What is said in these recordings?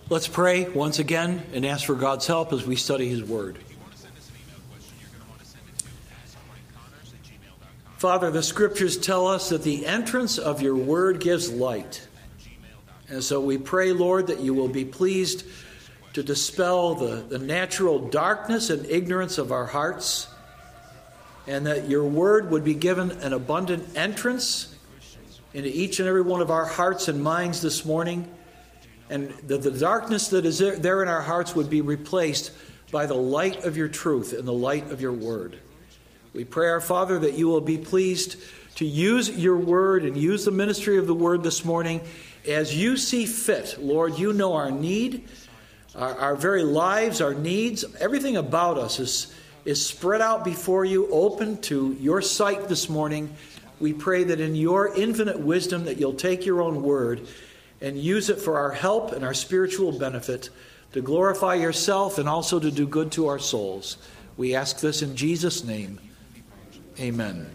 Let's pray once again and ask for God's help as we study His Word. Father, the Scriptures tell us that the entrance of your Word gives light. And so we pray, Lord, that you will be pleased to dispel the natural darkness and ignorance of our hearts, and that your Word would be given an abundant entrance into each and every one of our hearts and minds this morning, and that the darkness that is there in our hearts would be replaced by the light of your truth and the light of your Word. We pray, our Father, that you will be pleased to use your Word and use the ministry of the Word this morning as you see fit. Lord, you know our need, our very lives, our needs, everything about us is spread out before you, open to your sight this morning. We pray that in your infinite wisdom that you'll take your own Word and use it for our help and our spiritual benefit, to glorify yourself and also to do good to our souls. We ask this in Jesus' name. Amen.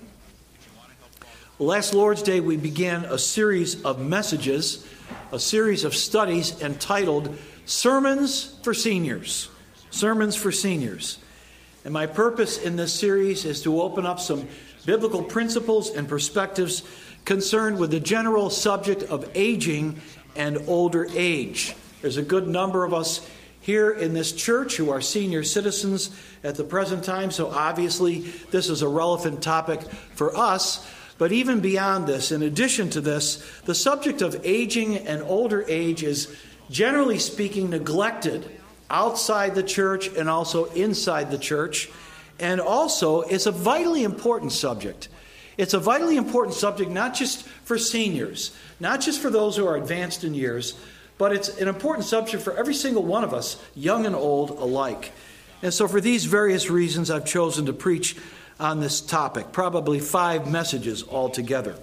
Last Lord's Day, we began a series of messages, a series of studies entitled Sermons for Seniors. Sermons for Seniors. And my purpose in this series is to open up some biblical principles and perspectives concerned with the general subject of aging and older age. There's a good number of us here in this church who are senior citizens at the present time, so obviously this is a relevant topic for us. But even beyond this, in addition to this, the subject of aging and older age is, generally speaking, neglected outside the church and also inside the church. And also, it's a vitally important subject. It's a vitally important subject not just for seniors, not just for those who are advanced in years, but it's an important subject for every single one of us, young and old alike. And so for these various reasons, I've chosen to preach on this topic, probably 5 messages altogether.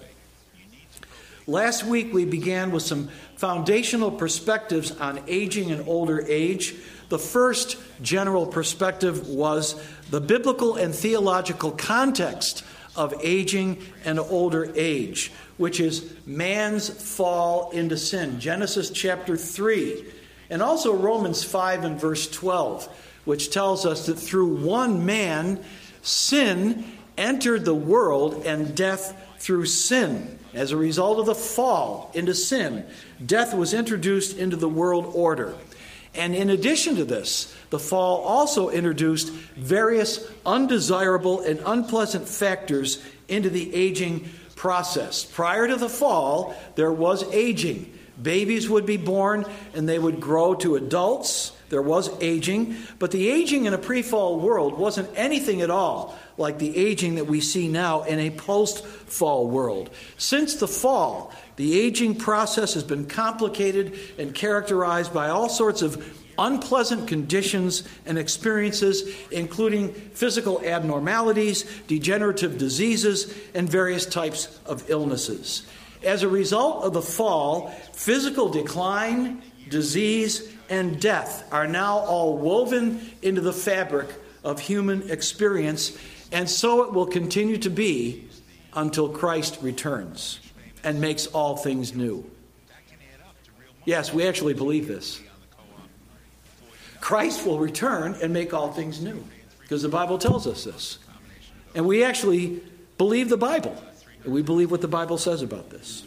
Last week, we began with some foundational perspectives on aging and older age. The first general perspective was the biblical and theological context of aging and older age, which is man's fall into sin. Genesis chapter 3, and also Romans 5 and verse 12, which tells us that through one man, sin entered the world, and death through sin. As a result of the fall into sin, death was introduced into the world order. And in addition to this, the fall also introduced various undesirable and unpleasant factors into the aging process. Prior to the fall, there was aging. Babies would be born and they would grow to adults. There was aging, but the aging in a pre-fall world wasn't anything at all like the aging that we see now in a post-fall world. Since the fall, the aging process has been complicated and characterized by all sorts of unpleasant conditions and experiences, including physical abnormalities, degenerative diseases, and various types of illnesses. As a result of the fall, physical decline, disease, and death are now all woven into the fabric of human experience, and so it will continue to be until Christ returns and makes all things new. Yes, we actually believe this. Christ will return and make all things new, because the Bible tells us this. And we actually believe the Bible. And we believe what the Bible says about this.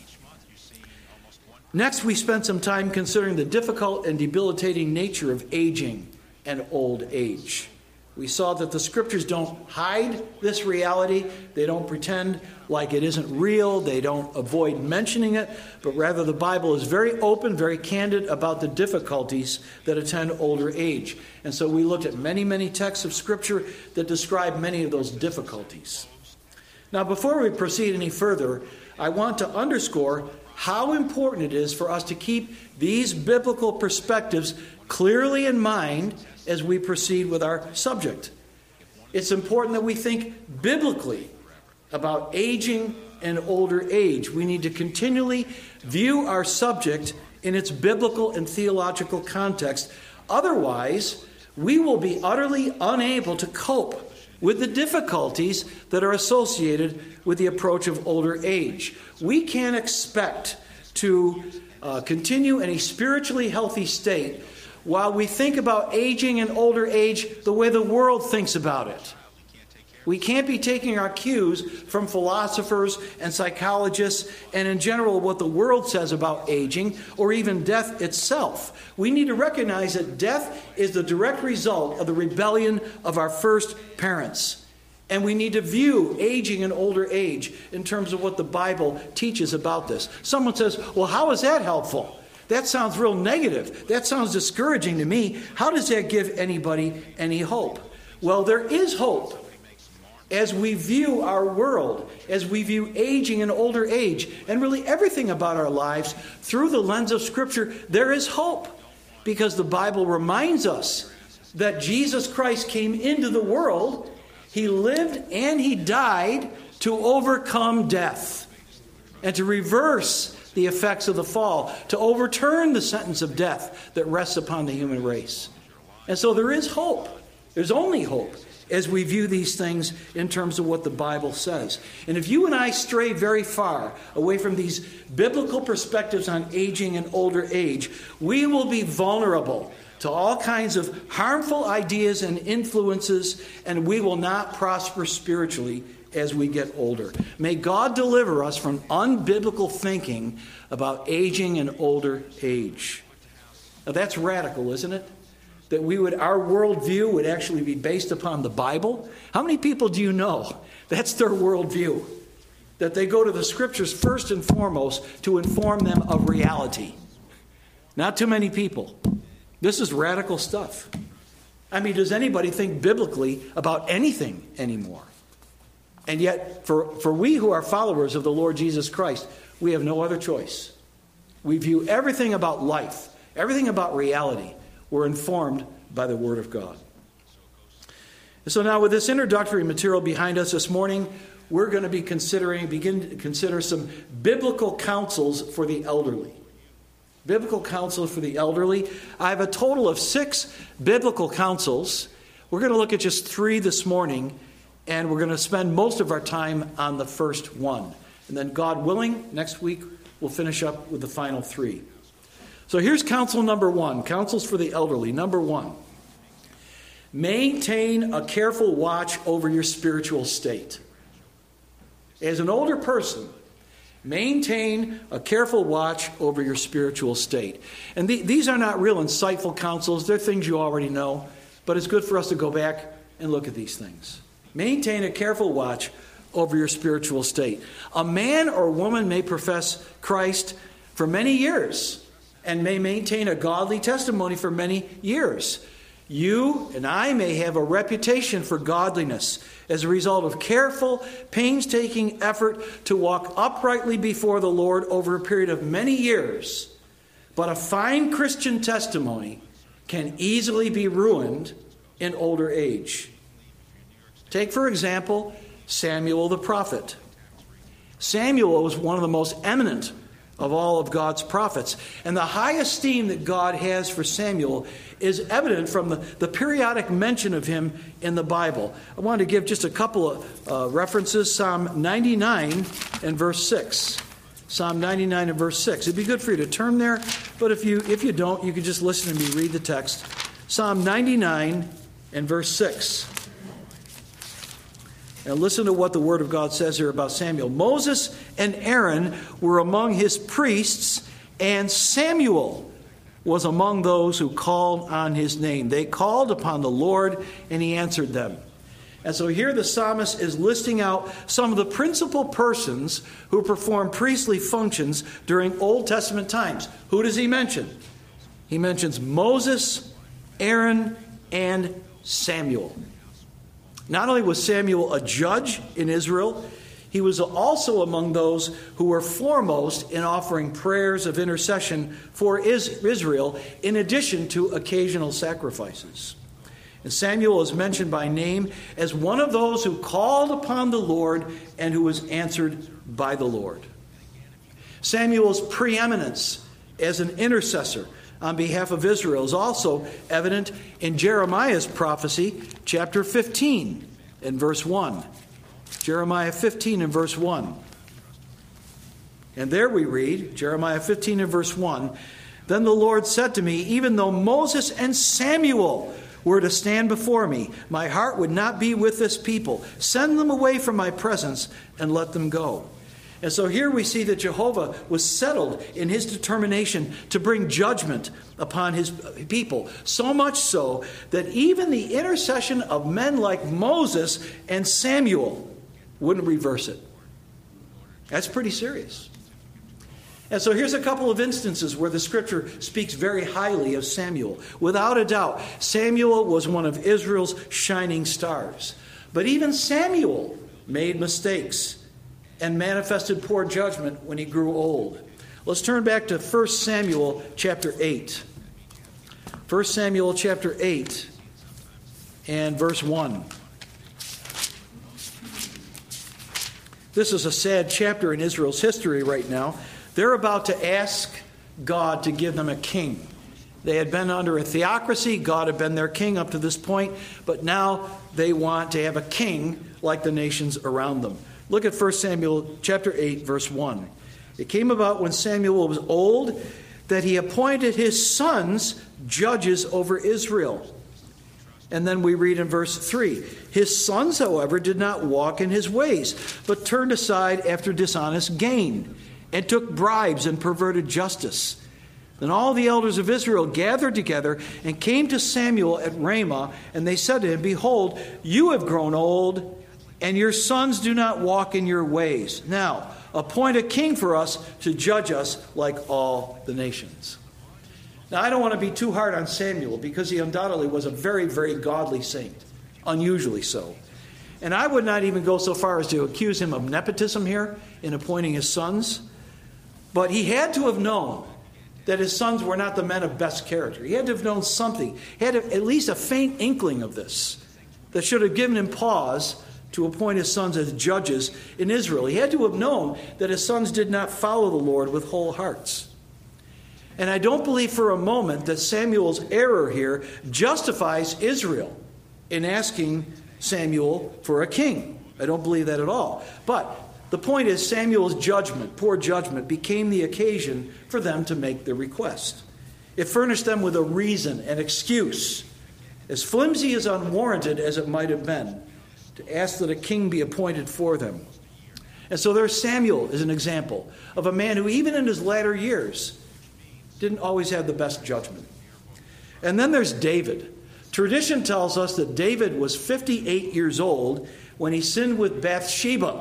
Next, we spent some time considering the difficult and debilitating nature of aging and old age. We saw that the Scriptures don't hide this reality. They don't pretend like it isn't real. They don't avoid mentioning it. But rather, the Bible is very open, very candid about the difficulties that attend older age. And so we looked at many, many texts of Scripture that describe many of those difficulties. Now, before we proceed any further, I want to underscore how important it is for us to keep these biblical perspectives clearly in mind as we proceed with our subject. It's important that we think biblically about aging and older age. We need to continually view our subject in its biblical and theological context. Otherwise, we will be utterly unable to cope with the difficulties that are associated with the approach of older age. We can't expect to continue in a spiritually healthy state while we think about aging and older age the way the world thinks about it. We can't be taking our cues from philosophers and psychologists and in general what the world says about aging or even death itself. We need to recognize that death is the direct result of the rebellion of our first parents. And we need to view aging and older age in terms of what the Bible teaches about this. Someone says, well, how is that helpful? That sounds real negative. That sounds discouraging to me. How does that give anybody any hope? Well, there is hope. As we view our world, as we view aging and older age, and really everything about our lives through the lens of Scripture, there is hope. Because the Bible reminds us that Jesus Christ came into the world, He lived and He died to overcome death and to reverse the effects of the fall, to overturn the sentence of death that rests upon the human race. And so there is hope. There's only hope as we view these things in terms of what the Bible says. And if you and I stray very far away from these biblical perspectives on aging and older age, we will be vulnerable to all kinds of harmful ideas and influences, and we will not prosper spiritually as we get older. May God deliver us from unbiblical thinking about aging and older age. Now that's radical, isn't it? That our worldview would actually be based upon the Bible. How many people do you know that's their worldview? That they go to the Scriptures first and foremost to inform them of reality. Not too many people. This is radical stuff. I mean, does anybody think biblically about anything anymore? And yet, for we who are followers of the Lord Jesus Christ, we have no other choice. We view everything about life, everything about reality, we're informed by the Word of God. And so now with this introductory material behind us this morning, we're going to begin to consider some biblical counsels for the elderly. Biblical counsel for the elderly. I have a total of 6 biblical counsels. We're going to look at just 3 this morning, and we're going to spend most of our time on the first one. And then, God willing, next week we'll finish up with the final 3. So here's counsel number 1, counsels for the elderly. Number 1, maintain a careful watch over your spiritual state. As an older person, maintain a careful watch over your spiritual state. And these are not real insightful counsels. They're things you already know. But it's good for us to go back and look at these things. Maintain a careful watch over your spiritual state. A man or woman may profess Christ for many years and may maintain a godly testimony for many years. You and I may have a reputation for godliness as a result of careful, painstaking effort to walk uprightly before the Lord over a period of many years. But a fine Christian testimony can easily be ruined in older age. Take, for example, Samuel the prophet. Samuel was one of the most eminent of all of God's prophets. And the high esteem that God has for Samuel is evident from the periodic mention of him in the Bible. I want to give just a couple of references. Psalm 99 and verse 6. Psalm 99 and verse 6. It'd be good for you to turn there, but if you don't, you can just listen to me read the text. Psalm 99 and verse 6. And listen to what the Word of God says here about Samuel. Moses and Aaron were among his priests, and Samuel was among those who called on his name. They called upon the Lord, and he answered them. And so here the psalmist is listing out some of the principal persons who performed priestly functions during Old Testament times. Who does he mention? He mentions Moses, Aaron, and Samuel. Not only was Samuel a judge in Israel, he was also among those who were foremost in offering prayers of intercession for Israel, in addition to occasional sacrifices. And Samuel is mentioned by name as one of those who called upon the Lord and who was answered by the Lord. Samuel's preeminence as an intercessor on behalf of Israel is also evident in Jeremiah's prophecy, chapter 15 and verse 1. Jeremiah 15 and verse 1. And there we read, Jeremiah 15 and verse 1, "Then the Lord said to me, even though Moses and Samuel were to stand before me, my heart would not be with this people. Send them away from my presence and let them go." And so here we see that Jehovah was settled in his determination to bring judgment upon his people. So much so that even the intercession of men like Moses and Samuel wouldn't reverse it. That's pretty serious. And so here's a couple of instances where the scripture speaks very highly of Samuel. Without a doubt, Samuel was one of Israel's shining stars. But even Samuel made mistakes and manifested poor judgment when he grew old. Let's turn back to 1 Samuel chapter 8. 1 Samuel chapter 8 and verse 1. This is a sad chapter in Israel's history right now. They're about to ask God to give them a king. They had been under a theocracy. God had been their king up to this point. But now they want to have a king like the nations around them. Look at 1 Samuel chapter 8, verse 1. "It came about when Samuel was old that he appointed his sons judges over Israel." And then we read in verse 3, "His sons, however, did not walk in his ways, but turned aside after dishonest gain, and took bribes and perverted justice. Then all the elders of Israel gathered together and came to Samuel at Ramah, and they said to him, 'Behold, you have grown old, and your sons do not walk in your ways. Now, appoint a king for us to judge us like all the nations.'" Now, I don't want to be too hard on Samuel, because he undoubtedly was a very, very godly saint, unusually so. And I would not even go so far as to accuse him of nepotism here in appointing his sons. But he had to have known that his sons were not the men of best character. He had to have known something. He had at least a faint inkling of this that should have given him pause to appoint his sons as judges in Israel. He had to have known that his sons did not follow the Lord with whole hearts. And I don't believe for a moment that Samuel's error here justifies Israel in asking Samuel for a king. I don't believe that at all. But the point is, Samuel's judgment, poor judgment, became the occasion for them to make the request. It furnished them with a reason, an excuse, as flimsy as unwarranted as it might have been, to ask that a king be appointed for them. And so there's Samuel as an example of a man who, even in his latter years, didn't always have the best judgment. And then there's David. Tradition tells us that David was 58 years old when he sinned with Bathsheba.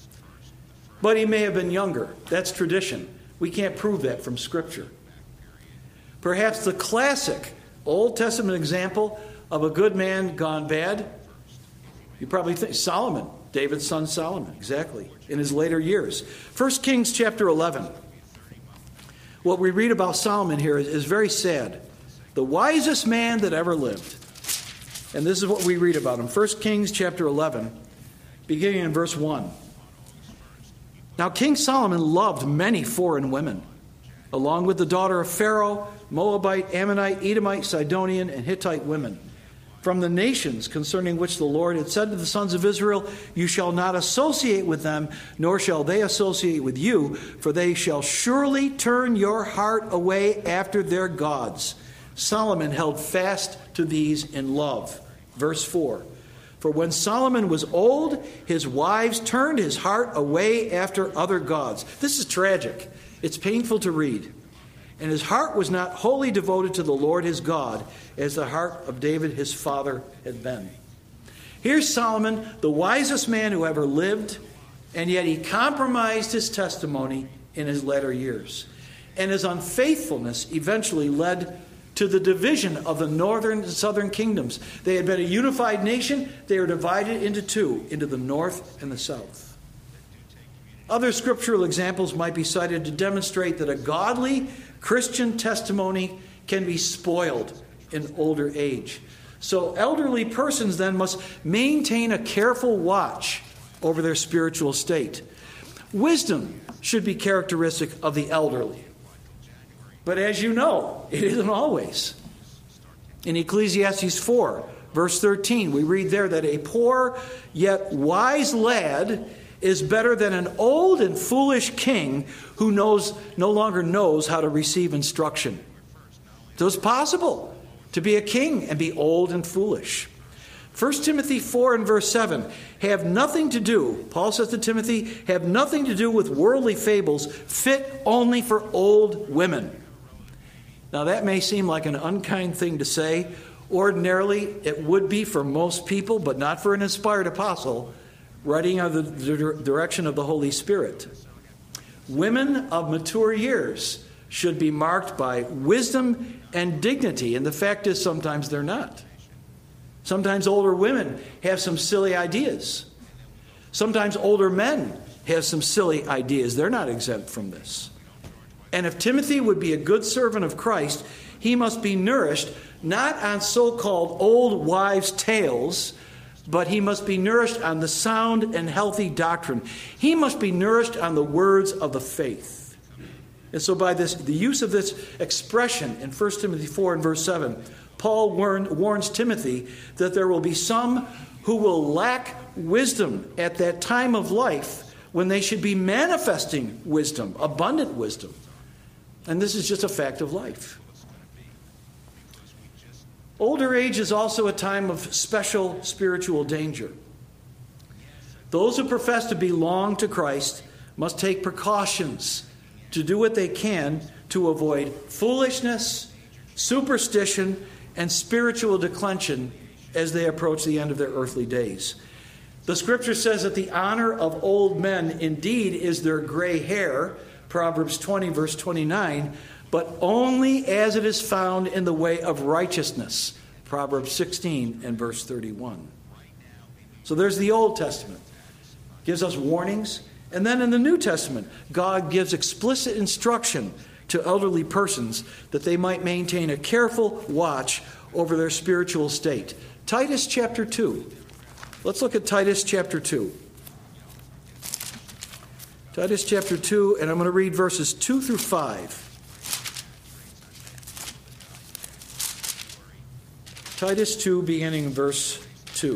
But he may have been younger. That's tradition. We can't prove that from Scripture. Perhaps the classic Old Testament example of a good man gone bad, you probably think Solomon, David's son Solomon, exactly, in his later years. 1 Kings chapter 11. What we read about Solomon here is very sad. The wisest man that ever lived. And this is what we read about him. 1 Kings chapter 11, beginning in verse 1. "Now King Solomon loved many foreign women, along with the daughter of Pharaoh, Moabite, Ammonite, Edomite, Sidonian, and Hittite women, from the nations concerning which the Lord had said to the sons of Israel, 'You shall not associate with them, nor shall they associate with you, for they shall surely turn your heart away after their gods.' Solomon held fast to these in love." Verse 4. "For when Solomon was old, his wives turned his heart away after other gods." This is tragic. It's painful to read. "And his heart was not wholly devoted to the Lord his God, as the heart of David his father had been." Here's Solomon, the wisest man who ever lived, and yet he compromised his testimony in his latter years. And his unfaithfulness eventually led to the division of the northern and southern kingdoms. They had been a unified nation. They were divided into two, into the north and the south. Other scriptural examples might be cited to demonstrate that a godly Christian testimony can be spoiled in older age. So elderly persons then must maintain a careful watch over their spiritual state. Wisdom should be characteristic of the elderly. But as you know, it isn't always. In Ecclesiastes 4, verse 13, we read there that a poor yet wise lad is better than an old and foolish king who no longer knows how to receive instruction. So it's possible to be a king and be old and foolish. 1 Timothy 4 and verse 7, have nothing to do, Paul says to Timothy, have nothing to do with worldly fables fit only for old women. Now that may seem like an unkind thing to say. Ordinarily, it would be for most people, but not for an inspired apostle writing under the direction of the Holy Spirit. Women of mature years should be marked by wisdom and dignity, and the fact is sometimes they're not. Sometimes older women have some silly ideas. Sometimes older men have some silly ideas. They're not exempt from this. And if Timothy would be a good servant of Christ, he must be nourished not on so-called old wives' tales, but he must be nourished on the sound and healthy doctrine. He must be nourished on the words of the faith. And so by the use of this expression in 1 Timothy 4 and verse 7, Paul warns Timothy that there will be some who will lack wisdom at that time of life when they should be manifesting wisdom, abundant wisdom. And this is just a fact of life. Older age is also a time of special spiritual danger. Those who profess to belong to Christ must take precautions to do what they can to avoid foolishness, superstition, and spiritual declension as they approach the end of their earthly days. The scripture says that the honor of old men indeed is their gray hair, Proverbs 20 verse 29, but only as it is found in the way of righteousness, Proverbs 16 and verse 31. So there's the Old Testament. Gives us warnings. And then in the New Testament, God gives explicit instruction to elderly persons that they might maintain a careful watch over their spiritual state. Titus chapter 2. Let's look at Titus chapter 2. Titus chapter 2, and I'm going to read verses 2 through 5. Titus 2, beginning in verse 2.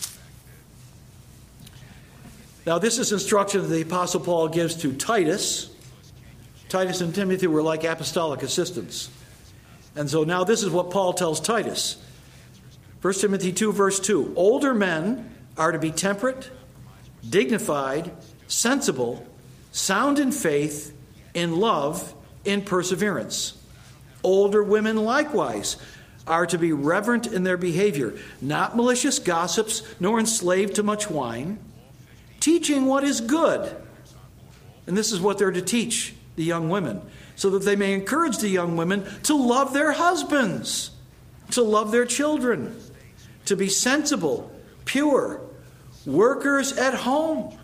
Now, this is instruction that the Apostle Paul gives to Titus. Titus and Timothy were like apostolic assistants. And so now this is what Paul tells Titus. 1 Timothy 2, verse 2. Older men are to be temperate, dignified, sensible, sound in faith, in love, in perseverance. Older women likewise are to be reverent in their behavior, not malicious gossips, nor enslaved to much wine, teaching what is good. And this is what they're to teach the young women, so that they may encourage the young women to love their husbands, to love their children, to be sensible, pure, workers at home,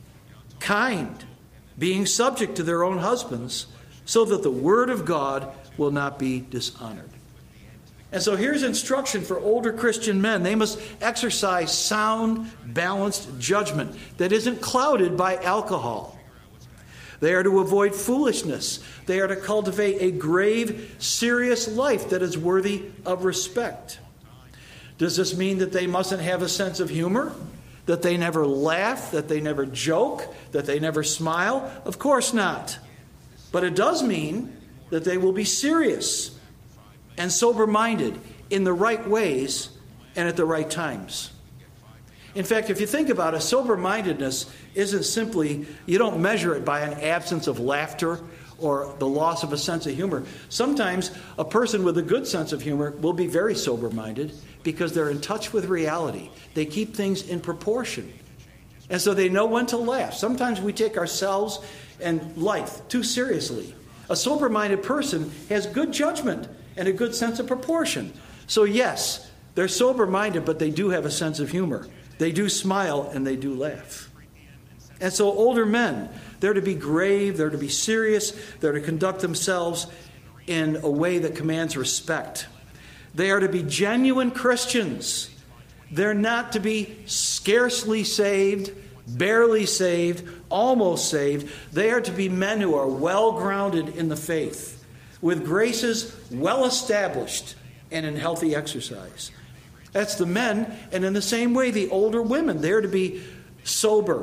kind, being subject to their own husbands, so that the word of God will not be dishonored. And so here's instruction for older Christian men. They must exercise sound, balanced judgment that isn't clouded by alcohol. They are to avoid foolishness. They are to cultivate a grave, serious life that is worthy of respect. Does this mean that they mustn't have a sense of humor? That they never laugh? That they never joke? That they never smile? Of course not. But it does mean that they will be serious and sober-minded in the right ways and at the right times. In fact, if you think about it, sober-mindedness isn't simply, you don't measure it by an absence of laughter or the loss of a sense of humor. Sometimes a person with a good sense of humor will be very sober-minded because they're in touch with reality. They keep things in proportion. And so they know when to laugh. Sometimes we take ourselves and life too seriously. A sober-minded person has good judgment and a good sense of proportion. So yes, they're sober-minded, but they do have a sense of humor. They do smile and they do laugh. And so older men, they're to be grave, they're to be serious, they're to conduct themselves in a way that commands respect. They are to be genuine Christians. They're not to be scarcely saved, barely saved, almost saved. They are to be men who are well grounded in the faith, with graces well established and in healthy exercise. That's the men. And in the same way, the older women, they're to be sober,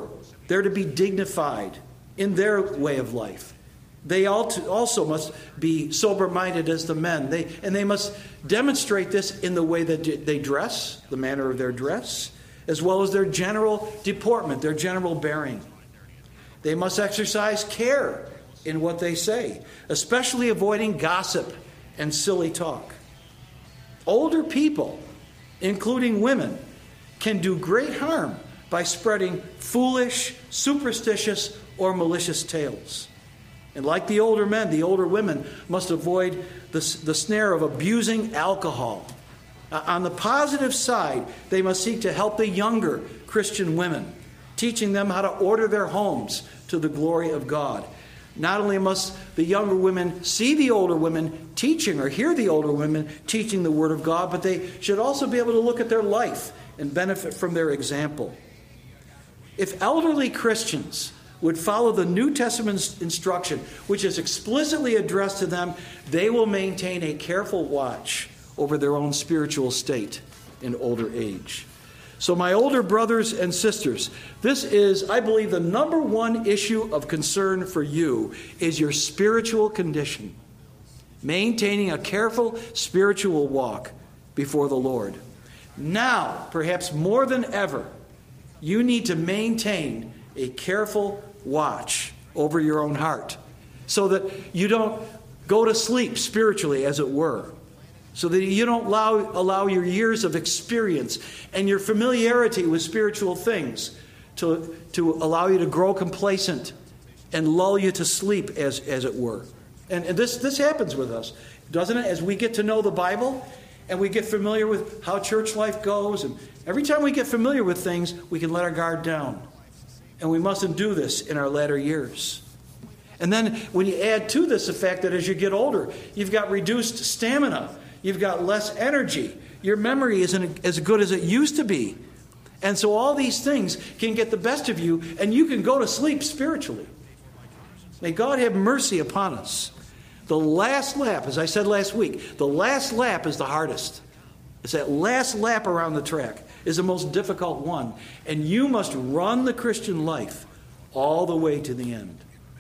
They're to be dignified in their way of life. They also must be sober-minded as the men. They must demonstrate this in the way that they dress, the manner of their dress, as well as their general deportment, their general bearing. They must exercise care in what they say, especially avoiding gossip and silly talk. Older people, including women, can do great harm by spreading foolish, superstitious, or malicious tales. And like the older men, the older women must avoid the snare of abusing alcohol. On the positive side, they must seek to help the younger Christian women, teaching them how to order their homes to the glory of God. Not only must the younger women see the older women teaching or hear the older women teaching the Word of God, but they should also be able to look at their life and benefit from their example. If elderly Christians would follow the New Testament's instruction, which is explicitly addressed to them, they will maintain a careful watch over their own spiritual state in older age. So my older brothers and sisters, this is, I believe, the number one issue of concern for you is your spiritual condition. Maintaining a careful spiritual walk before the Lord. Now, perhaps more than ever, you need to maintain a careful watch over your own heart so that you don't go to sleep spiritually, as it were. So that you don't allow your years of experience and your familiarity with spiritual things to allow you to grow complacent and lull you to sleep, as it were. And this happens with us, doesn't it? As we get to know the Bible and we get familiar with how church life goes, and every time we get familiar with things, we can let our guard down. And we mustn't do this in our latter years. And then when you add to this the fact that as you get older, you've got reduced stamina. You've got less energy. Your memory isn't as good as it used to be. And so all these things can get the best of you, and you can go to sleep spiritually. May God have mercy upon us. The last lap, as I said last week, the last lap is the hardest. It's that last lap around the track is the most difficult one. And you must run the Christian life all the way to the end.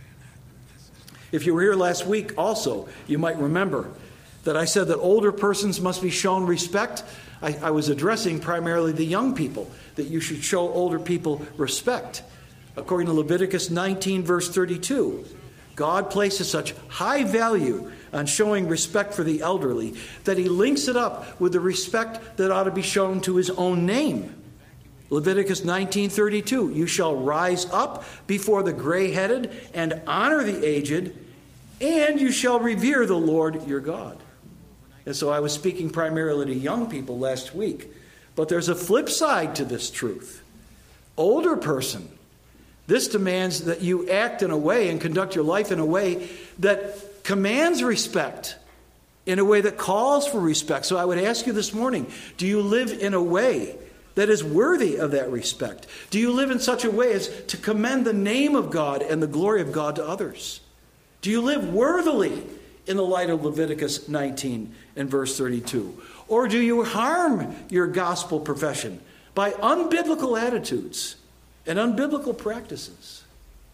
If you were here last week also, you might remember that I said that older persons must be shown respect. I was addressing primarily the young people, that you should show older people respect. According to Leviticus 19, verse 32, God places such high value on showing respect for the elderly that he links it up with the respect that ought to be shown to his own name. Leviticus 19:32, you shall rise up before the gray-headed and honor the aged, and you shall revere the Lord your God. And so I was speaking primarily to young people last week. But there's a flip side to this truth. Older person, this demands that you act in a way and conduct your life in a way that commands respect, in a way that calls for respect. So I would ask you this morning, do you live in a way that is worthy of that respect? Do you live in such a way as to commend the name of God and the glory of God to others? Do you live worthily in the light of Leviticus 19 and verse 32? Or do you harm your gospel profession by unbiblical attitudes and unbiblical practices?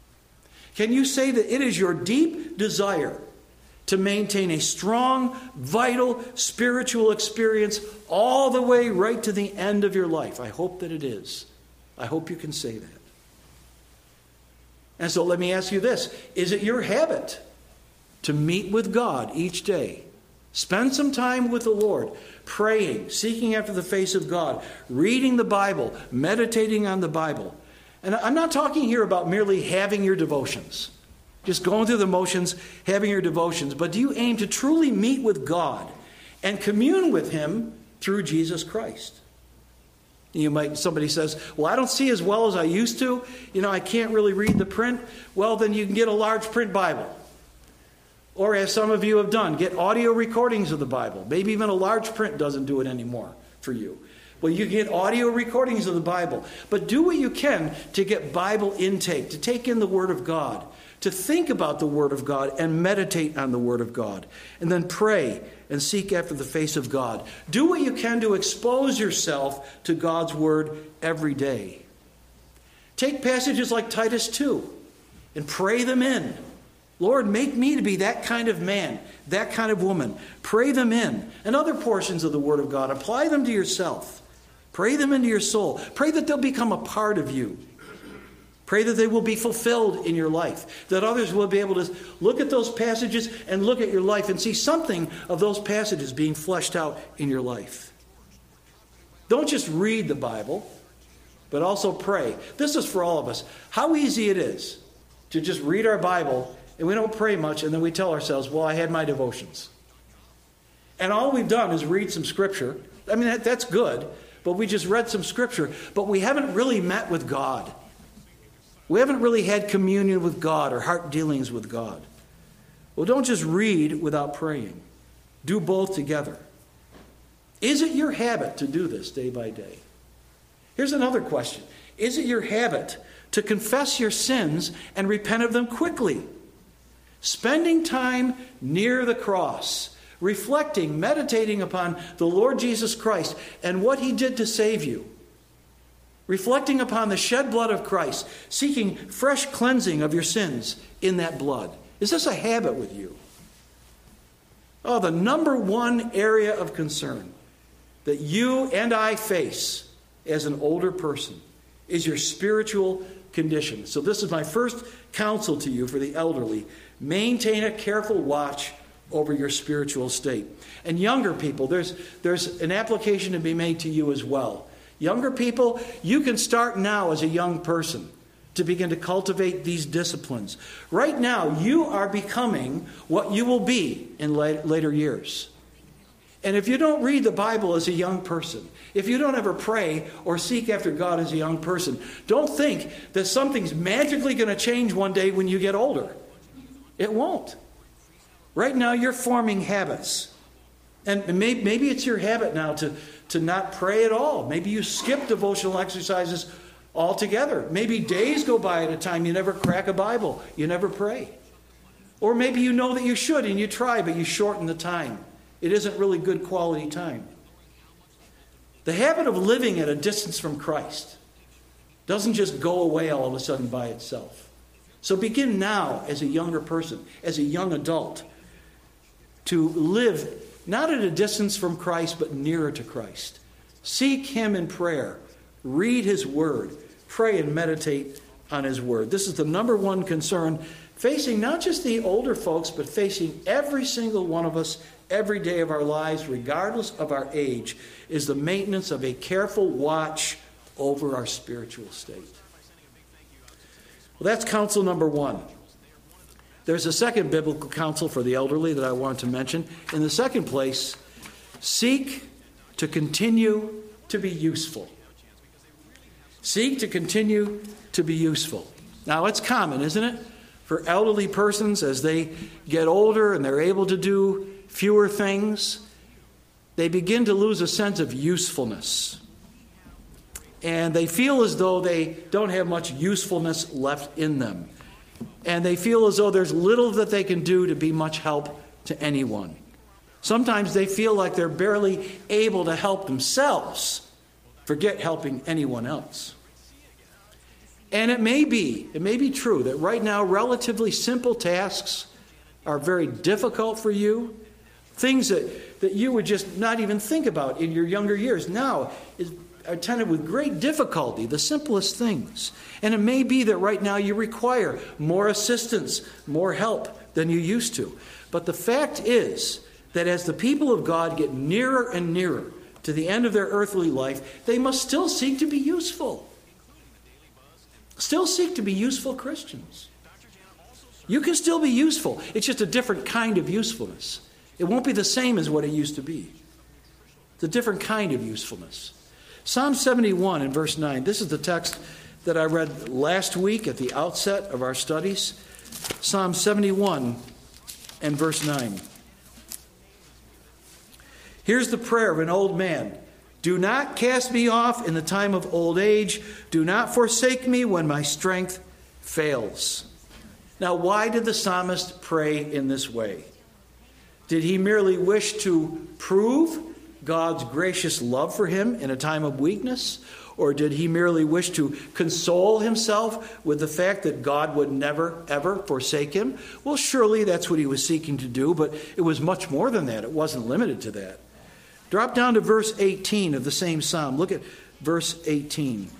Can you say that it is your deep desire to maintain a strong, vital, spiritual experience all the way right to the end of your life? I hope that it is. I hope you can say that. And so let me ask you this. Is it your habit to meet with God each day? Spend some time with the Lord, praying, seeking after the face of God, reading the Bible, meditating on the Bible. And I'm not talking here about merely having your devotions, just going through the motions, having your devotions. But do you aim to truly meet with God and commune with Him through Jesus Christ? Somebody says, well, I don't see as well as I used to. I can't really read the print. Well, then you can get a large print Bible. Or as some of you have done, get audio recordings of the Bible. Maybe even a large print doesn't do it anymore for you. Well, you can get audio recordings of the Bible. But do what you can to get Bible intake, to take in the Word of God, to think about the Word of God and meditate on the Word of God. And then pray and seek after the face of God. Do what you can to expose yourself to God's Word every day. Take passages like Titus 2 and pray them in. Lord, make me to be that kind of man, that kind of woman. Pray them in. And other portions of the Word of God, apply them to yourself. Pray them into your soul. Pray that they'll become a part of you. Pray that they will be fulfilled in your life. That others will be able to look at those passages and look at your life and see something of those passages being fleshed out in your life. Don't just read the Bible, but also pray. This is for all of us. How easy it is to just read our Bible and we don't pray much, and then we tell ourselves, well, I had my devotions. And all we've done is read some Scripture. I mean, that's good, but we just read some Scripture, but we haven't really met with God. We haven't really had communion with God or heart dealings with God. Well, don't just read without praying. Do both together. Is it your habit to do this day by day? Here's another question. Is it your habit to confess your sins and repent of them quickly? Spending time near the cross, reflecting, meditating upon the Lord Jesus Christ and what He did to save you. Reflecting upon the shed blood of Christ, seeking fresh cleansing of your sins in that blood. Is this a habit with you? Oh, the number one area of concern that you and I face as an older person is your spiritual condition. So this is my first counsel to you for the elderly. Maintain a careful watch over your spiritual state. And younger people, there's an application to be made to you as well. Younger people, you can start now as a young person to begin to cultivate these disciplines. Right now, you are becoming what you will be in later years. And if you don't read the Bible as a young person, if you don't ever pray or seek after God as a young person, don't think that something's magically going to change one day when you get older. It won't. Right now, you're forming habits. And maybe it's your habit now to not pray at all. Maybe you skip devotional exercises altogether. Maybe days go by at a time you never crack a Bible. You never pray. Or maybe you know that you should and you try, but you shorten the time. It isn't really good quality time. The habit of living at a distance from Christ doesn't just go away all of a sudden by itself. So begin now as a younger person, as a young adult, to live not at a distance from Christ, but nearer to Christ. Seek Him in prayer. Read His Word. Pray and meditate on His Word. This is the number one concern facing not just the older folks, but facing every single one of us every day of our lives, regardless of our age, is the maintenance of a careful watch over our spiritual state. Well, that's counsel number one. There's a second biblical counsel for the elderly that I want to mention. In the second place, seek to continue to be useful. Seek to continue to be useful. Now, it's common, isn't it? For elderly persons, as they get older and they're able to do fewer things, they begin to lose a sense of usefulness. And they feel as though they don't have much usefulness left in them. And they feel as though there's little that they can do to be much help to anyone. Sometimes they feel like they're barely able to help themselves. Forget helping anyone else. And it may be true that right now relatively simple tasks are very difficult for you. Things that you would just not even think about in your younger years now are attended with great difficulty, the simplest things. And it may be that right now you require more assistance, more help than you used to. But the fact is that as the people of God get nearer and nearer to the end of their earthly life, they must still seek to be useful. Still seek to be useful Christians. You can still be useful. It's just a different kind of usefulness. It won't be the same as what it used to be. It's a different kind of usefulness. Psalm 71 and verse 9. This is the text that I read last week at the outset of our studies. Psalm 71 and verse 9. Here's the prayer of an old man. Do not cast me off in the time of old age. Do not forsake me when my strength fails. Now, why did the psalmist pray in this way? Did he merely wish to prove God's gracious love for him in a time of weakness? Or did he merely wish to console himself with the fact that God would never, ever forsake him? Well, surely that's what he was seeking to do, but it was much more than that. It wasn't limited to that. Drop down to verse 18 of the same psalm. Look at verse 18.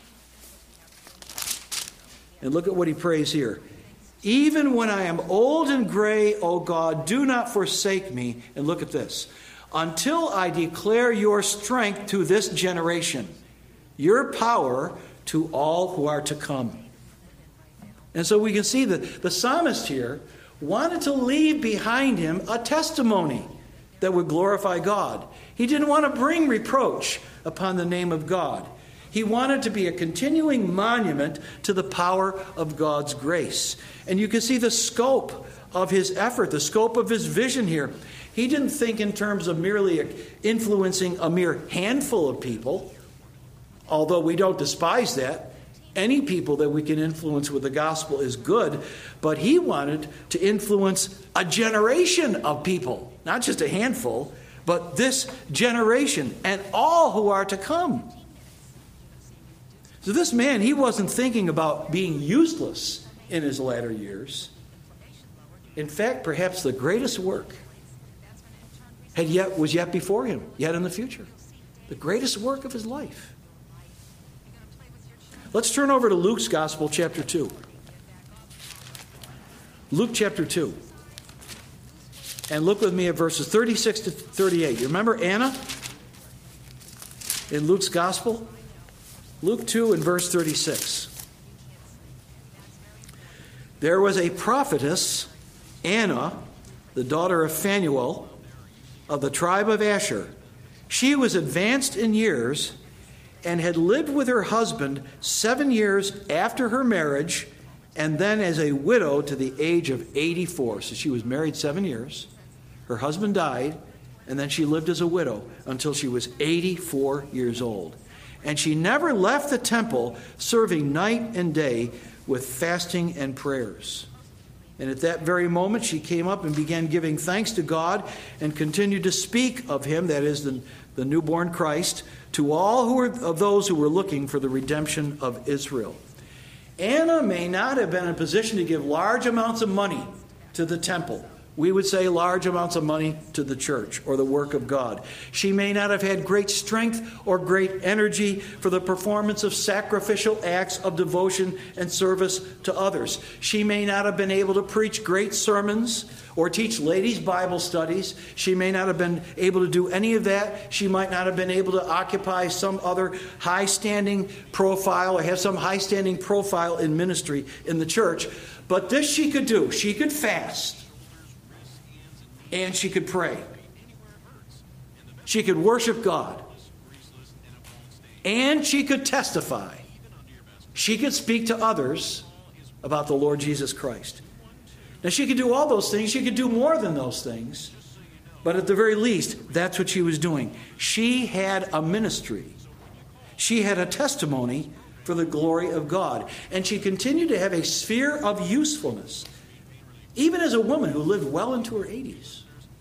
And look at what he prays here. Even when I am old and gray, O God, do not forsake me. And look at this. Until I declare your strength to this generation, your power to all who are to come. And so we can see that the psalmist here wanted to leave behind him a testimony that would glorify God. He didn't want to bring reproach upon the name of God. He wanted to be a continuing monument to the power of God's grace. And you can see the scope of his effort, the scope of his vision here. He didn't think in terms of merely influencing a mere handful of people, although we don't despise that. Any people that we can influence with the gospel is good. But he wanted to influence a generation of people, not just a handful, but this generation and all who are to come. So this man, he wasn't thinking about being useless in his latter years. In fact, perhaps the greatest work was yet before him, yet in the future. The greatest work of his life. Let's turn over to Luke's Gospel, chapter 2. Luke chapter 2. And look with me at verses 36 to 38. You remember Anna in Luke's Gospel? Luke 2 and verse 36. There was a prophetess, Anna, the daughter of Phanuel, of the tribe of Asher. She was advanced in years and had lived with her husband 7 years after her marriage, and then as a widow to the age of 84. So she was married 7 years. Her husband died, and then she lived as a widow until she was 84 years old. And she never left the temple, serving night and day with fasting and prayers. And at that very moment, she came up and began giving thanks to God and continued to speak of him, that is, the newborn Christ, to all of those who were looking for the redemption of Israel. Anna may not have been in a position to give large amounts of money to the temple. We would say large amounts of money to the church or the work of God. She may not have had great strength or great energy for the performance of sacrificial acts of devotion and service to others. She may not have been able to preach great sermons or teach ladies' Bible studies. She may not have been able to do any of that. She might not have been able to occupy some other high-standing profile or have some high-standing profile in ministry in the church. But this she could do. She could fast. And she could pray. She could worship God. And she could testify. She could speak to others about the Lord Jesus Christ. Now, she could do all those things. She could do more than those things. But at the very least, that's what she was doing. She had a ministry. She had a testimony for the glory of God. And she continued to have a sphere of usefulness, even as a woman who lived well into her 80s.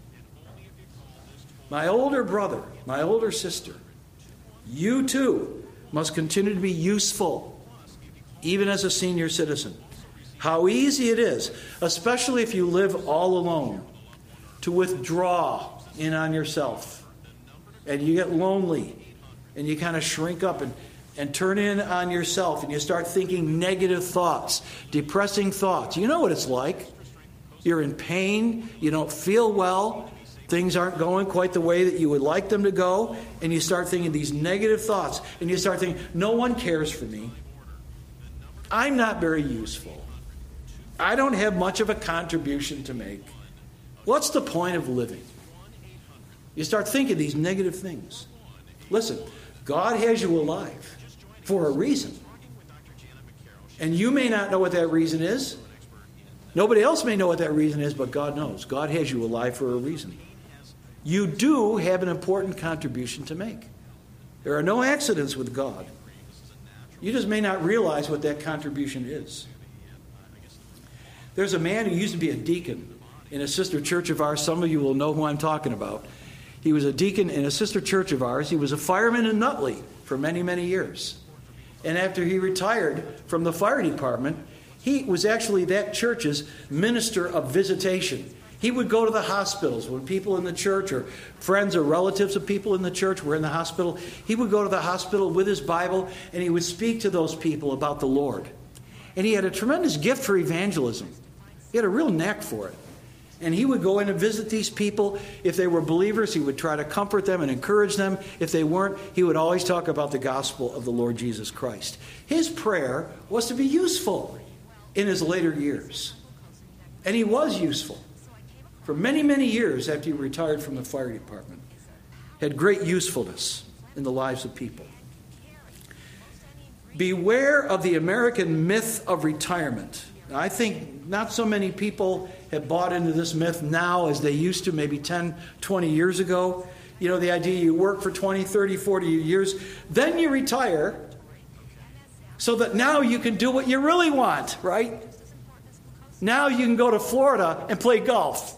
My older brother, my older sister, you too must continue to be useful, even as a senior citizen. How easy it is, especially if you live all alone, to withdraw in on yourself. And you get lonely, and you kind of shrink up and turn in on yourself, and you start thinking negative thoughts, depressing thoughts. You know what it's like. You're in pain, you don't feel well, things aren't going quite the way that you would like them to go, and you start thinking these negative thoughts, and you start thinking, no one cares for me. I'm not very useful. I don't have much of a contribution to make. What's the point of living? You start thinking these negative things. Listen, God has you alive for a reason. And you may not know what that reason is. Nobody else may know what that reason is, but God knows. God has you alive for a reason. You do have an important contribution to make. There are no accidents with God. You just may not realize what that contribution is. There's a man who used to be a deacon in a sister church of ours. Some of you will know who I'm talking about. He was a deacon in a sister church of ours. He was a fireman in Nutley. for many, many years. And after he retired from the fire department, he was actually that church's minister of visitation. He would go to the hospitals when people in the church or friends or relatives of people in the church were in the hospital. He would go to the hospital with his Bible and he would speak to those people about the Lord. And he had a tremendous gift for evangelism. He had a real knack for it. And he would go in and visit these people. If they were believers, he would try to comfort them and encourage them. If they weren't, he would always talk about the gospel of the Lord Jesus Christ. His prayer was to be useful in his later years. And he was useful for many, many years after he retired from the fire department. Had great usefulness in the lives of people. Beware of the American myth of retirement. Now, I think not so many people have bought into this myth now as they used to maybe 10, 20 years ago. You know, the idea you work for 20, 30, 40 years, then you retire so that now you can do what you really want, right? Now you can go to Florida and play golf.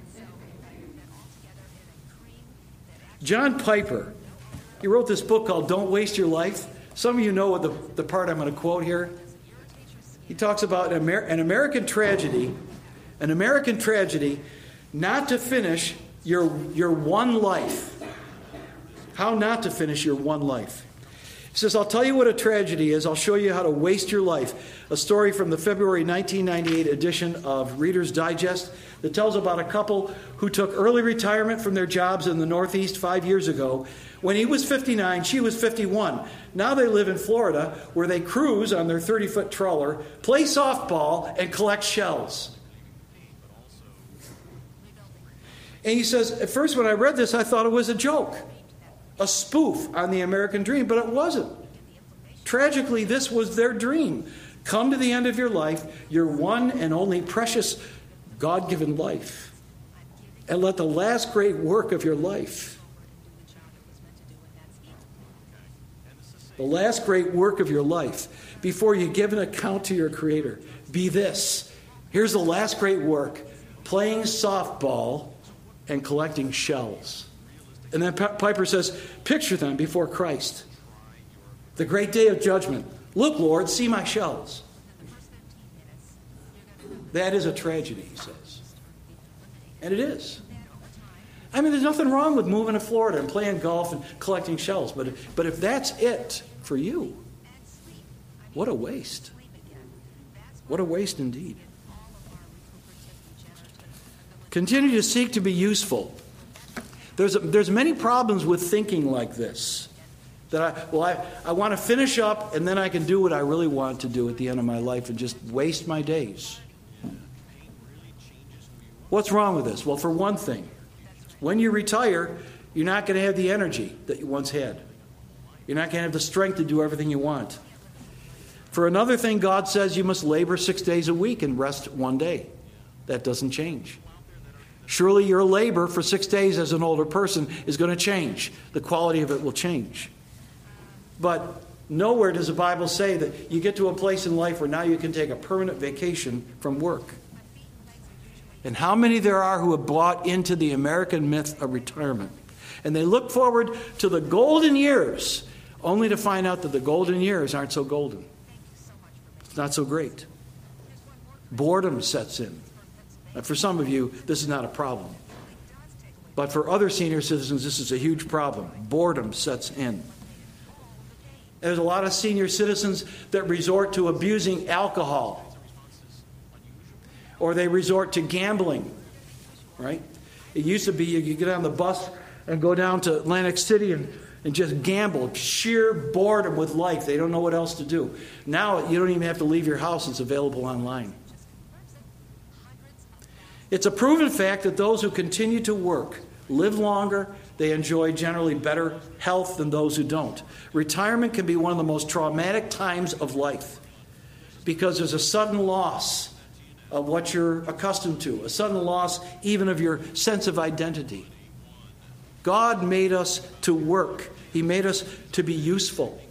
John Piper, he wrote this book called Don't Waste Your Life. Some of you know what the part I'm going to quote here. He talks about an American tragedy not to finish your one life. How not to finish your one life. He says, I'll tell you what a tragedy is. I'll show you how to waste your life. A story from the February 1998 edition of Reader's Digest that tells about a couple who took early retirement from their jobs in the Northeast 5 years ago. When he was 59, she was 51. Now they live in Florida, where they cruise on their 30-foot trawler, play softball, and collect shells. And he says, at first when I read this, I thought it was a joke, a spoof on the American dream, but it wasn't. Tragically, this was their dream. Come to the end of your life, your one and only precious God-given life, and let the last great work of your life, the last great work of your life, before you give an account to your Creator, be this. Here's the last great work, playing softball and collecting shells. And then Piper says, picture them before Christ. The great day of judgment. Look, Lord, see my shells. That is a tragedy, he says. And it is. I mean, there's nothing wrong with moving to Florida and playing golf and collecting shells. But if that's it for you, what a waste. What a waste indeed. Continue to seek to be useful. There's many problems with thinking like this. That I want to finish up and then I can do what I really want to do at the end of my life and just waste my days. What's wrong with this? Well, for one thing, when you retire, you're not going to have the energy that you once had. You're not going to have the strength to do everything you want. For another thing, God says you must labor 6 days a week and rest one day. That doesn't change. Surely your labor for 6 days as an older person is going to change. The quality of it will change. But nowhere does the Bible say that you get to a place in life where now you can take a permanent vacation from work. And how many there are who have bought into the American myth of retirement. And they look forward to the golden years, only to find out that the golden years aren't so golden. It's not so great. Boredom sets in. And for some of you, this is not a problem. But for other senior citizens, this is a huge problem. Boredom sets in. There's a lot of senior citizens that resort to abusing alcohol. Or they resort to gambling, right? It used to be you get on the bus and go down to Atlantic City and just gamble. Sheer boredom with life. They don't know what else to do. Now you don't even have to leave your house. It's available online. It's a proven fact that those who continue to work live longer. They enjoy generally better health than those who don't. Retirement can be one of the most traumatic times of life because there's a sudden loss of what you're accustomed to, a sudden loss even of your sense of identity. God made us to work. He made us to be useful.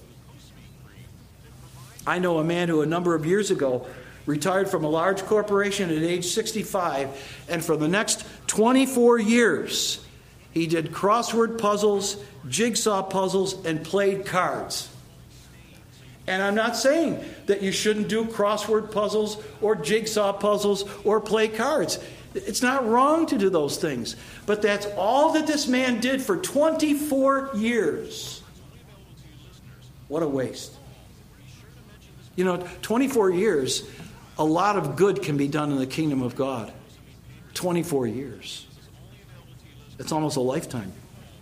I know a man who a number of years ago retired from a large corporation at age 65, and for the next 24 years, He did crossword puzzles, jigsaw puzzles, and played cards. And I'm not saying that you shouldn't do crossword puzzles or jigsaw puzzles or play cards. It's not wrong to do those things. But that's all that this man did for 24 years. What a waste. 24 years, a lot of good can be done in the kingdom of God. 24 years. It's almost a lifetime.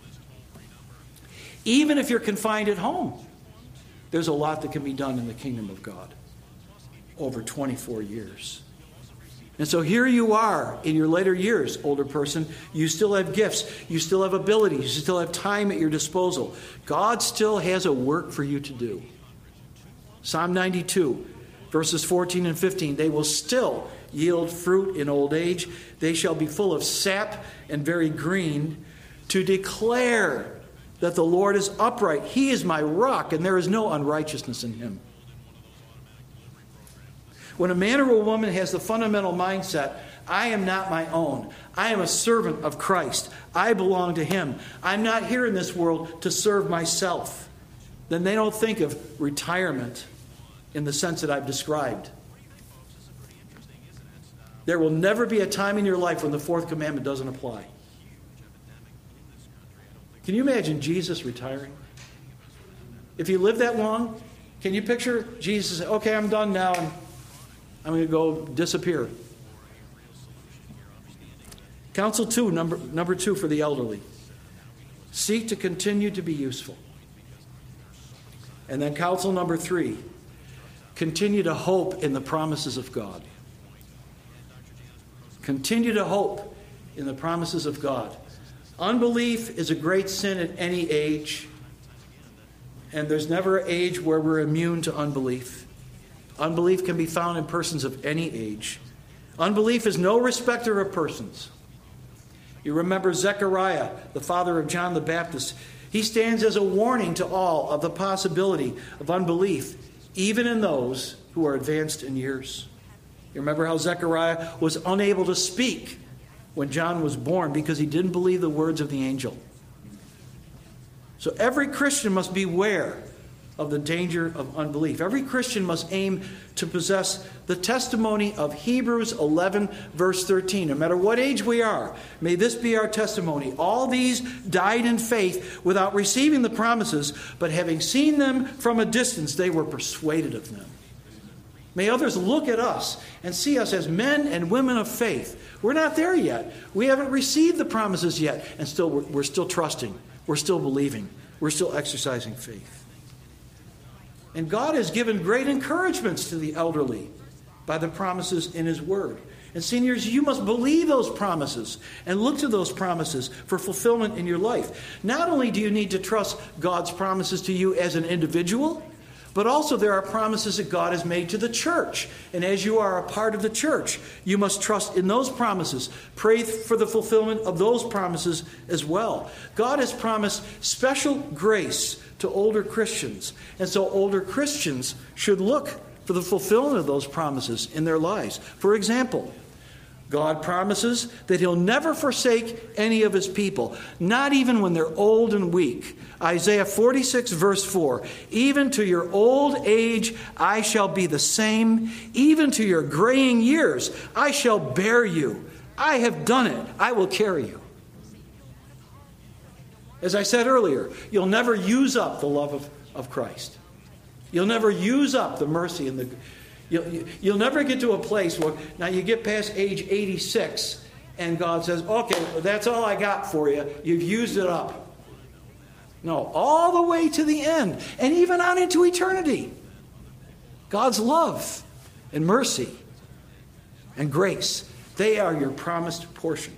Even if you're confined at home, there's a lot that can be done in the kingdom of God over 24 years. And so here you are in your later years, older person. You still have gifts. You still have abilities. You still have time at your disposal. God still has a work for you to do. Psalm 92, verses 14 and 15. They will still yield fruit in old age. They shall be full of sap and very green, to declare that the Lord is upright. He is my rock, and there is no unrighteousness in him. When a man or a woman has the fundamental mindset, I am not my own. I am a servant of Christ. I belong to him. I'm not here in this world to serve myself. Then they don't think of retirement in the sense that I've described. There will never be a time in your life when the fourth commandment doesn't apply. Can you imagine Jesus retiring? If he lived that long, can you picture Jesus say, okay, I'm done now, and I'm going to go disappear. Counsel 2, number 2 for the elderly. Seek to continue to be useful. And then counsel number 3, continue to hope in the promises of God. Continue to hope in the promises of God. Unbelief is a great sin at any age, and there's never an age where we're immune to unbelief. Unbelief can be found in persons of any age. Unbelief is no respecter of persons. You remember Zechariah, the father of John the Baptist. He stands as a warning to all of the possibility of unbelief, even in those who are advanced in years. You remember how Zechariah was unable to speak when John was born because he didn't believe the words of the angel. So every Christian must beware of the danger of unbelief. Every Christian must aim to possess the testimony of Hebrews 11, verse 13. No matter what age we are, may this be our testimony. All these died in faith without receiving the promises, but having seen them from a distance, they were persuaded of them. May others look at us and see us as men and women of faith. We're not there yet. We haven't received the promises yet, and we're still trusting. We're still believing. We're still exercising faith. And God has given great encouragements to the elderly by the promises in his word. And seniors, you must believe those promises and look to those promises for fulfillment in your life. Not only do you need to trust God's promises to you as an individual, but also there are promises that God has made to the church. And as you are a part of the church, you must trust in those promises. Pray for the fulfillment of those promises as well. God has promised special grace to older Christians. And so older Christians should look for the fulfillment of those promises in their lives. For example, God promises that he'll never forsake any of his people, not even when they're old and weak. Isaiah 46, verse 4, even to your old age I shall be the same, even to your graying years I shall bear you. I have done it. I will carry you. As I said earlier, you'll never use up the love of Christ. You'll never use up the mercy and the... You'll never get to a place where, now you get past age 86 and God says, okay, that's all I got for you. You've used it up. No, all the way to the end and even on into eternity. God's love and mercy and grace, they are your promised portion.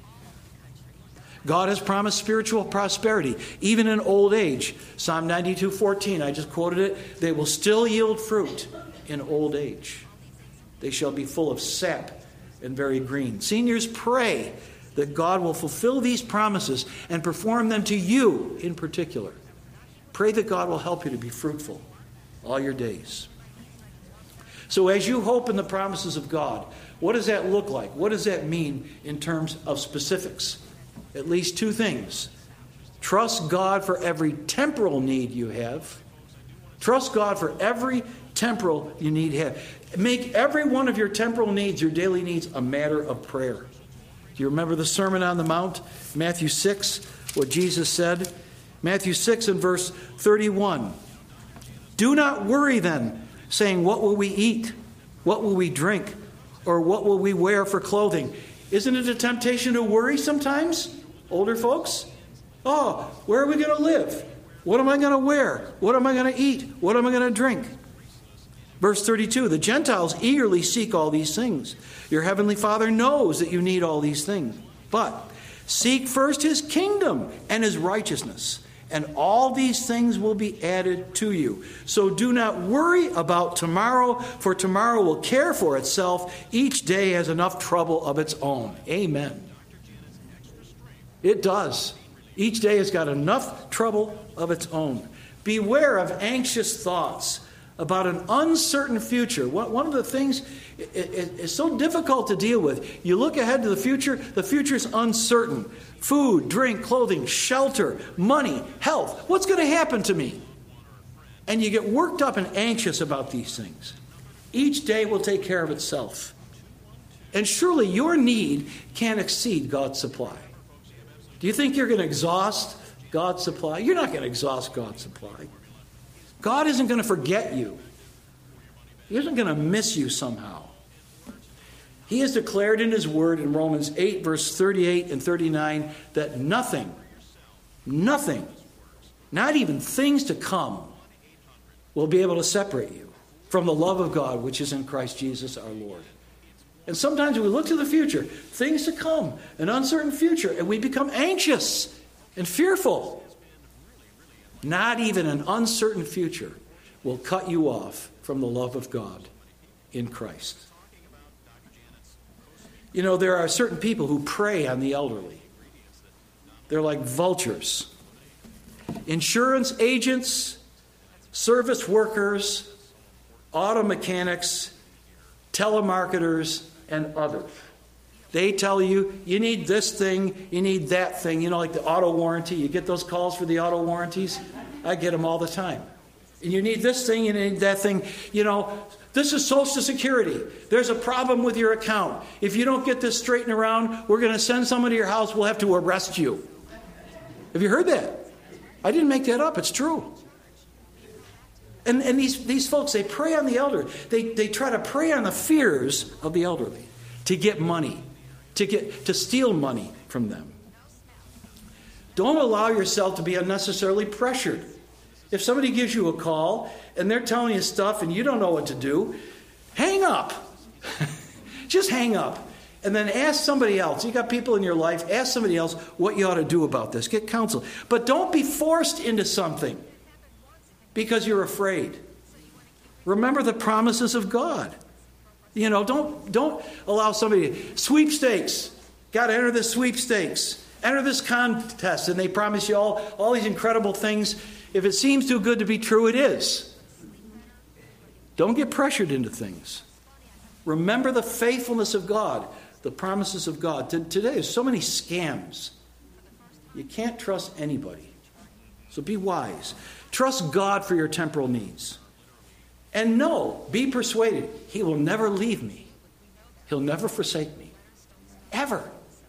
God has promised spiritual prosperity, even in old age. Psalm 92:14, I just quoted it. They will still yield fruit in old age. They shall be full of sap and very green. Seniors, pray that God will fulfill these promises and perform them to you in particular. Pray that God will help you to be fruitful all your days. So as you hope in the promises of God, what does that look like? What does that mean in terms of specifics? At least two things. Trust God for every temporal need you have. Trust God for every temporal you need to have. Make every one of your temporal needs, your daily needs, a matter of prayer. Do you remember the Sermon on the Mount? Matthew 6, what Jesus said? Matthew 6 and verse 31. Do not worry then, saying, what will we eat? What will we drink? Or what will we wear for clothing? Isn't it a temptation to worry sometimes, older folks? Oh, where are we going to live? What am I going to wear? What am I going to eat? What am I going to drink? Verse 32, the Gentiles eagerly seek all these things. Your heavenly Father knows that you need all these things. But seek first his kingdom and his righteousness, and all these things will be added to you. So do not worry about tomorrow, for tomorrow will care for itself. Each day has enough trouble of its own. Amen. It does. Each day has got enough trouble of its own. Beware of anxious thoughts about an uncertain future. One of the things is so difficult to deal with. You look ahead to the future is uncertain. Food, drink, clothing, shelter, money, health. What's going to happen to me? And you get worked up and anxious about these things. Each day will take care of itself. And surely your need can't exceed God's supply. Do you think you're going to exhaust God's supply? You're not going to exhaust God's supply. God isn't going to forget you. He isn't going to miss you somehow. He has declared in his word in Romans 8, verse 38 and 39, that nothing, not even things to come, will be able to separate you from the love of God which is in Christ Jesus our Lord. And sometimes we look to the future, things to come, an uncertain future, and we become anxious and fearful. Not even an uncertain future will cut you off from the love of God in Christ. You know, there are certain people who prey on the elderly. They're like vultures. Insurance agents, service workers, auto mechanics, telemarketers, and others. They tell you, you need this thing, you need that thing. You know, like the auto warranty. You get those calls for the auto warranties? I get them all the time. And you need this thing, you need that thing. You know, this is Social Security. There's a problem with your account. If you don't get this straightened around, we're going to send someone to your house. We'll have to arrest you. Have you heard that? I didn't make that up. It's true. And these folks, they prey on the elderly. They try to prey on the fears of the elderly to get money, to steal money from them. Don't allow yourself to be unnecessarily pressured. If somebody gives you a call and they're telling you stuff and you don't know what to do, hang up. Just hang up. And then ask somebody else. You got people in your life, ask somebody else what you ought to do about this. Get counsel. But don't be forced into something because you're afraid. Remember the promises of God. You know, don't allow somebody sweepstakes. Got to enter this sweepstakes. Enter this contest, and they promise you all these incredible things. If it seems too good to be true, it is. Don't get pressured into things. Remember the faithfulness of God, the promises of God. Today, there's so many scams. You can't trust anybody. So be wise. Trust God for your temporal needs. And know, be persuaded, He will never leave me. He'll never forsake me. Ever.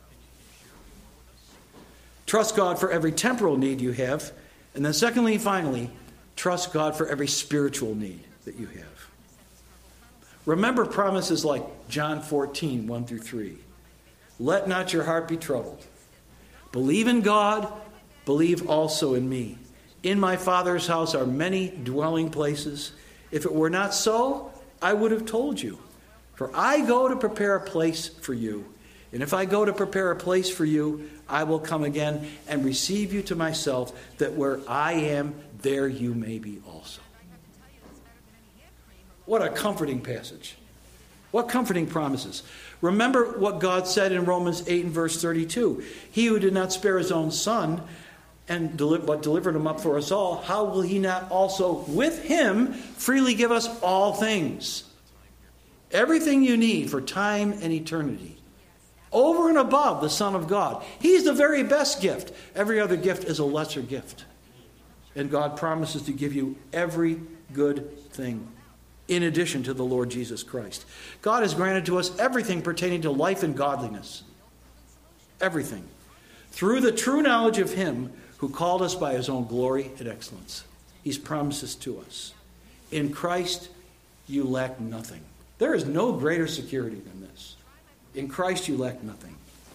Trust God for every temporal need you have. And then secondly and finally, trust God for every spiritual need that you have. Remember promises like John 14, 1 through 3. Let not your heart be troubled. Believe in God, believe also in me. In my Father's house are many dwelling places. If it were not so, I would have told you. For I go to prepare a place for you. And if I go to prepare a place for you, I will come again and receive you to myself, that where I am, there you may be also. What a comforting passage. What comforting promises. Remember what God said in Romans 8 and verse 32. He who did not spare his own son, but delivered him up for us all, how will he not also with him freely give us all things? Everything you need for time and eternity over and above the Son of God. He's the very best gift. Every other gift is a lesser gift. And God promises to give you every good thing in addition to the Lord Jesus Christ. God has granted to us everything pertaining to life and godliness. Everything. Through the true knowledge of Him who called us by His own glory and excellence. He's promised this to us. In Christ, you lack nothing. There is no greater security than this. In Christ, you lack nothing.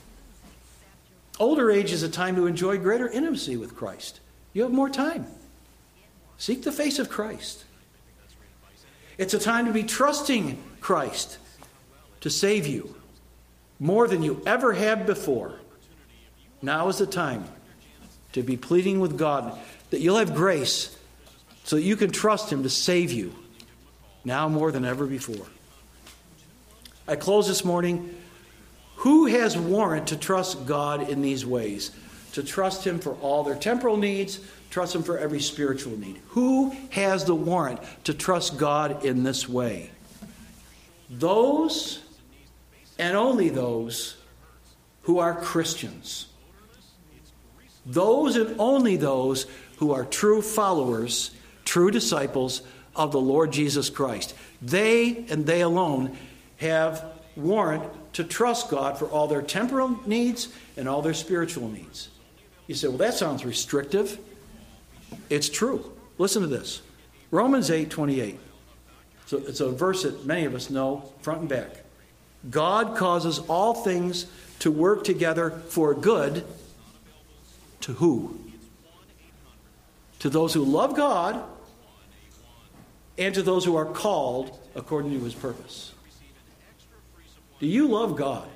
Older age is a time to enjoy greater intimacy with Christ. You have more time. Seek the face of Christ. It's a time to be trusting Christ to save you more than you ever have before. Now is the time to be pleading with God that you'll have grace so that you can trust Him to save you now more than ever before. I close this morning. Who has warrant to trust God in these ways? To trust Him for all their temporal needs, trust Him for every spiritual need. Who has the warrant to trust God in this way? Those, and only those, who are Christians. Those and only those who are true followers, true disciples of the Lord Jesus Christ. They and they alone have warrant to trust God for all their temporal needs and all their spiritual needs. You say, well, that sounds restrictive. It's true. Listen to this. Romans 8:28. So it's a verse that many of us know front and back. God causes all things to work together for good. To who? To those who love God and to those who are called according to His purpose. Do you love God?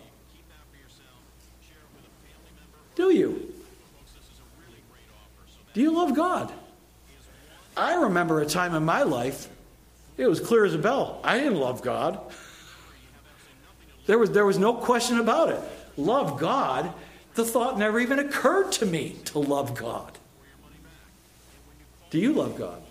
Do you? Do you love God? I remember a time in my life, it was clear as a bell. I didn't love God. There was no question about it. Love God? The thought never even occurred to me to love God. Do you love God?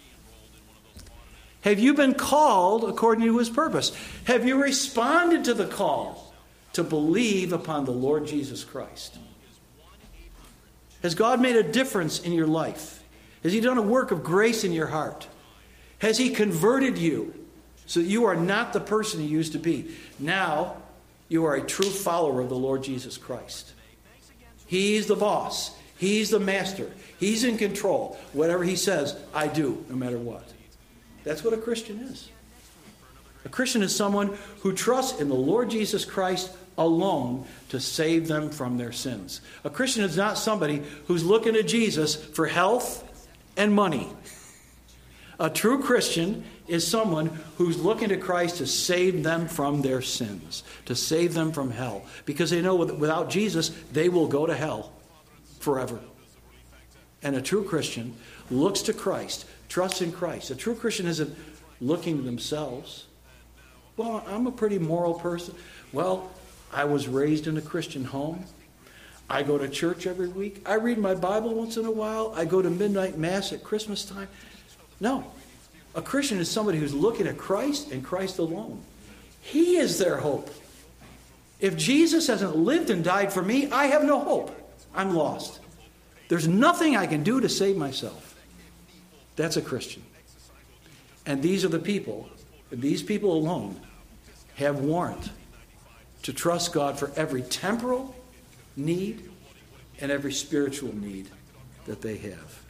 Have you been called according to His purpose? Have you responded to the call to believe upon the Lord Jesus Christ? Has God made a difference in your life? Has He done a work of grace in your heart? Has He converted you so that you are not the person you used to be? Now you are a true follower of the Lord Jesus Christ. He's the boss. He's the master. He's in control. Whatever He says, I do, no matter what. That's what a Christian is. A Christian is someone who trusts in the Lord Jesus Christ alone to save them from their sins. A Christian is not somebody who's looking to Jesus for health and money. A true Christian is someone who's looking to Christ to save them from their sins, to save them from hell, because they know without Jesus, they will go to hell forever. And a true Christian looks to Christ, trusts in Christ. A true Christian isn't looking to themselves. Well, I'm a pretty moral person. Well, I was raised in a Christian home. I go to church every week. I read my Bible once in a while. I go to midnight mass at Christmas time. No. A Christian is somebody who's looking at Christ and Christ alone. He is their hope. If Jesus hasn't lived and died for me, I have no hope. I'm lost. There's nothing I can do to save myself. That's a Christian. And these are the people, these people alone, have warrant to trust God for every temporal need and every spiritual need that they have.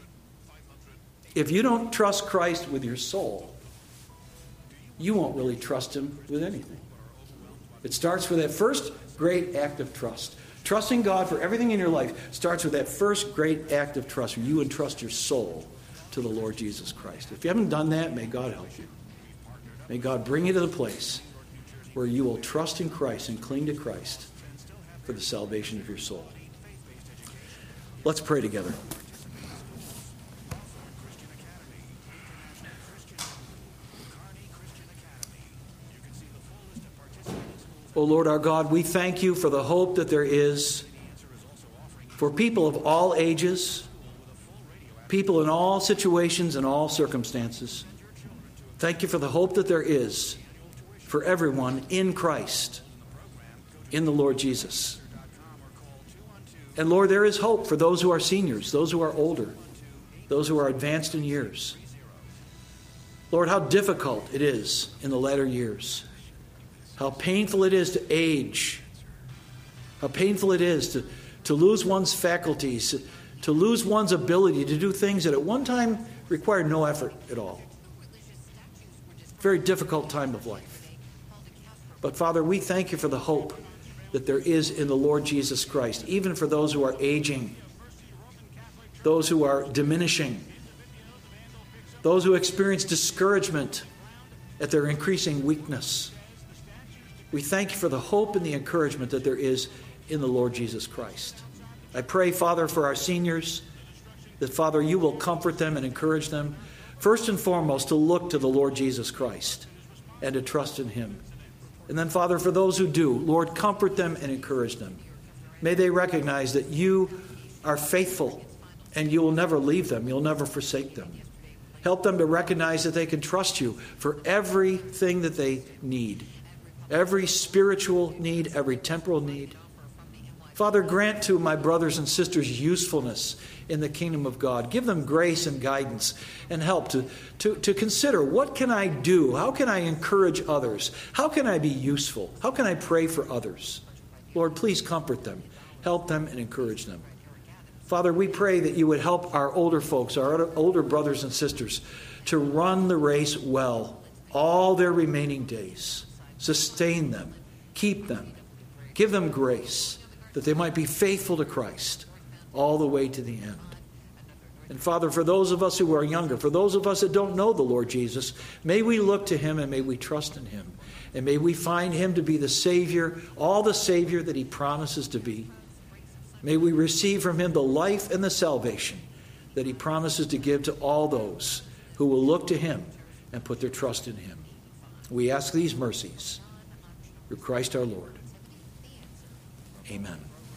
If you don't trust Christ with your soul, you won't really trust Him with anything. It starts with that first great act of trust. Trusting God for everything in your life starts with that first great act of trust where you entrust your soul to the Lord Jesus Christ. If you haven't done that, may God help you. May God bring you to the place where you will trust in Christ and cling to Christ for the salvation of your soul. Let's pray together. O Lord our God, we thank you for the hope that there is for people of all ages, people in all situations and all circumstances. Thank you for the hope that there is for everyone in Christ. in the Lord Jesus. And Lord, there is hope for those who are seniors, those who are older, those who are advanced in years. Lord, how difficult it is in the latter years. How painful it is to age. How painful it is to lose one's faculties, to lose one's ability to do things that at one time required no effort at all. Very difficult time of life. But Father, we thank you for the hope that there is in the Lord Jesus Christ, even for those who are aging, those who are diminishing, those who experience discouragement at their increasing weakness. We thank you for the hope and the encouragement that there is in the Lord Jesus Christ. I pray, Father, for our seniors, that, Father, you will comfort them and encourage them, first and foremost, to look to the Lord Jesus Christ and to trust in him. And then, Father, for those who do, Lord, comfort them and encourage them. May they recognize that you are faithful and you will never leave them. You'll never forsake them. Help them to recognize that they can trust you for everything that they need, every spiritual need, every temporal need. Father, grant to my brothers and sisters usefulness in the kingdom of God. Give them grace and guidance and help to consider, what can I do? How can I encourage others? How can I be useful? How can I pray for others? Lord, please comfort them, help them, and encourage them. Father, we pray that you would help our older folks, our older brothers and sisters, to run the race well all their remaining days. Sustain them, keep them, give them grace, that they might be faithful to Christ all the way to the end. And Father, for those of us who are younger, for those of us that don't know the Lord Jesus, may we look to him and may we trust in him. And may we find him to be the Savior, all the Savior that he promises to be. May we receive from him the life and the salvation that he promises to give to all those who will look to him and put their trust in him. We ask these mercies through Christ our Lord. Amen.